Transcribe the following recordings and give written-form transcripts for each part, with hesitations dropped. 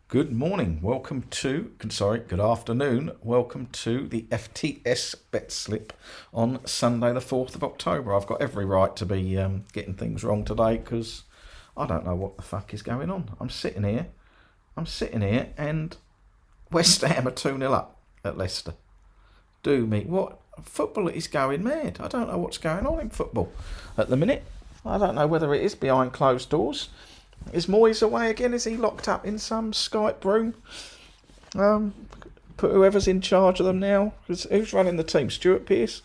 Good morning. Good afternoon. Welcome to the FTS bet slip on Sunday, the 4th of October. I've got every right to be getting things wrong today because I don't know what the fuck is going on. I'm sitting here and West Ham are 2-0 up at Leicester. What? Football is going mad. I don't know what's going on in football at the minute. I don't know whether it is behind closed doors. Is Moyes away again? Is he locked up in some Skype room? Put whoever's in charge of them now. Who's running the team? Stuart Pearce?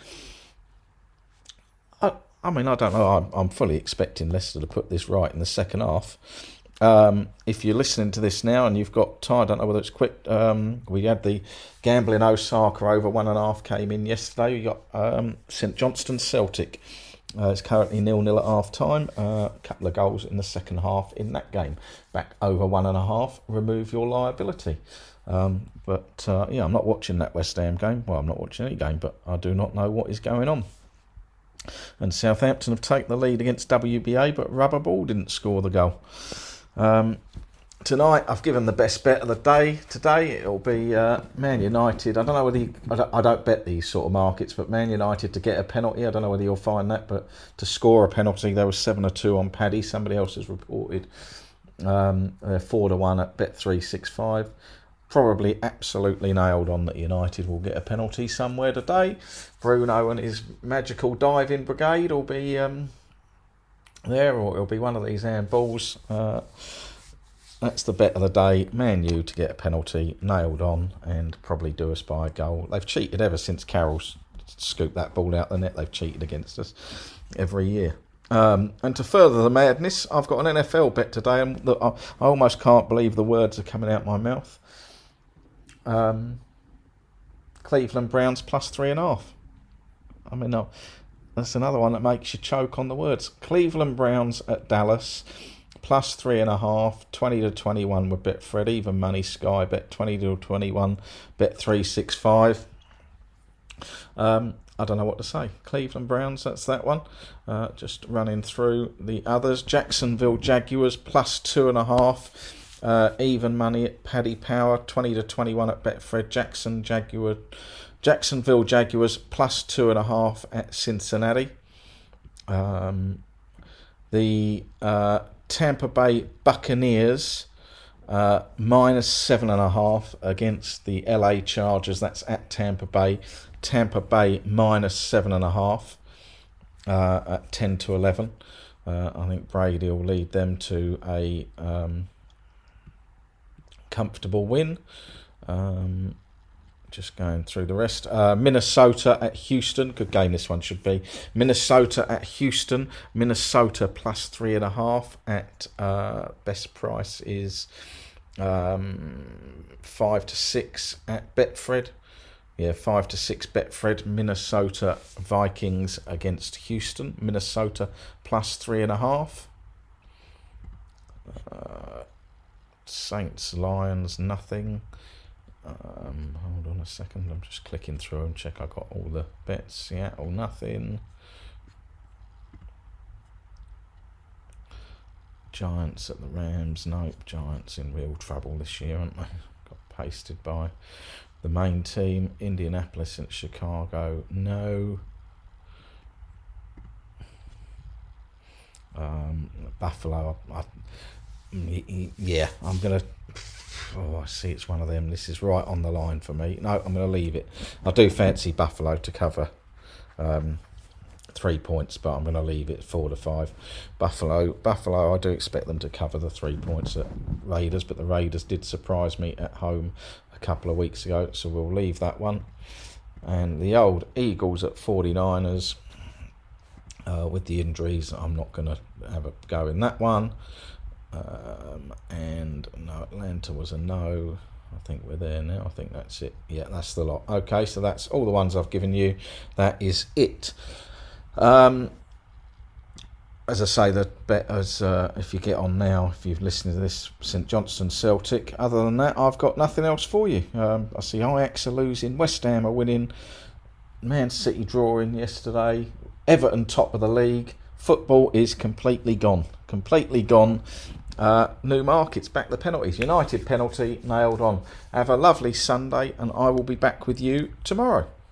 I don't know. I'm fully expecting Leicester to put this right in the second half. If you're listening to this now and you've got time, I don't know whether it's quick. We had the gambling Osaka over 1.5 came in yesterday. We got St Johnstone Celtic. It's currently 0-0 at half time. A couple of goals in the second half in that game. Back over 1.5. Remove your liability. I'm not watching that West Ham game. Well, I'm not watching any game, but I do not know what is going on. And Southampton have taken the lead against WBA, but Rubberball didn't score the goal. Tonight, I've given the best bet of the day. Today, it'll be Man United. I don't know whether I don't bet these sort of markets, but Man United to get a penalty. I don't know whether you'll find that, but to score a penalty, there was 7-2 on Paddy. Somebody else has reported 4-1 at Bet365. Probably absolutely nailed on that United will get a penalty somewhere today. Bruno and his magical diving brigade will be there, or it'll be one of these handballs. That's the bet of the day. Man U to get a penalty, nailed on, and probably do us by a goal. They've cheated ever since Carroll's scooped that ball out the net. They've cheated against us every year. And to further the madness, I've got an NFL bet today, and look, I almost can't believe the words are coming out my mouth. Cleveland Browns plus 3.5. That's another one that makes you choke on the words. Cleveland Browns at Dallas. Plus 3.5, 20-21 with Betfred, even money Sky bet 20-21, Bet365. I don't know what to say. Cleveland Browns, that's that one. Just running through the others. Jacksonville Jaguars plus 2.5, even money at Paddy Power 20-21 at Betfred. Jacksonville Jaguars plus 2.5 at Cincinnati. The Tampa Bay Buccaneers minus 7.5 against the LA Chargers. That's at Tampa Bay. Tampa Bay minus 7.5 at 10-11. I think Brady will lead them to a comfortable win. Just going through the rest. Minnesota at Houston. Good game this one should be. Minnesota at Houston. Minnesota plus 3.5 at best price is 5-6 at Betfred. 5-6 Betfred. Minnesota Vikings against Houston. Minnesota plus 3.5. Saints Lions nothing. Hold on a second, I'm just clicking through and check I got all the bets. Seattle nothing. Giants at the Rams, nope. Giants in real trouble this year, aren't they? Got pasted by the main team. Indianapolis and Chicago, no. Buffalo, I'm going to... Oh, I see it's one of them. This is right on the line for me. No, I'm going to leave it. I do fancy Buffalo to cover 3 points, but I'm going to leave it 4-5. Buffalo, I do expect them to cover the 3 points at Raiders, but the Raiders did surprise me at home a couple of weeks ago, so we'll leave that one. And the old Eagles at 49ers, with the injuries, I'm not going to have a go in that one. And no, Atlanta was a no. I think we're there now. I think that's it. Yeah, that's the lot. Okay, so that's all the ones I've given you. That is it. As I say, the bet as if you get on now, if you've listened to this, St Johnstone Celtic. Other than that, I've got nothing else for you. I see Ajax are losing, West Ham are winning, Man City drawing yesterday, Everton top of the league. Football is completely gone. Newmarket's back the penalties. United penalty nailed on. Have a lovely Sunday, and I will be back with you tomorrow.